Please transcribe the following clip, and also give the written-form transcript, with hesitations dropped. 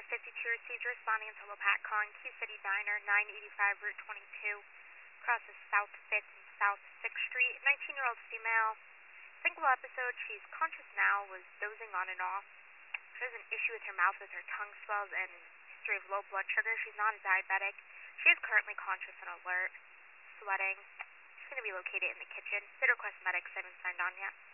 52 received responding in Pat calling Q City Diner, 985 Route 22, crosses South 5th and South 6th Street. 19-year-old female, single episode. She's conscious now, was dozing on and off. She has an issue with her mouth as her tongue swells and history of low blood sugar. She's not a diabetic. She is currently conscious and alert, sweating. She's going to be located in the kitchen. Bid request medics haven't signed on yet.